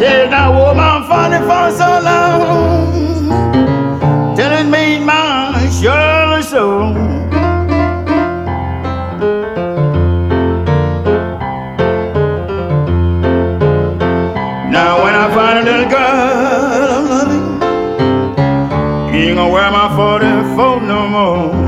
Said I wore my funny for so long, till it made my surely so. Now when I find a little girl I'm loving, you ain't gonna wear my 44 no more.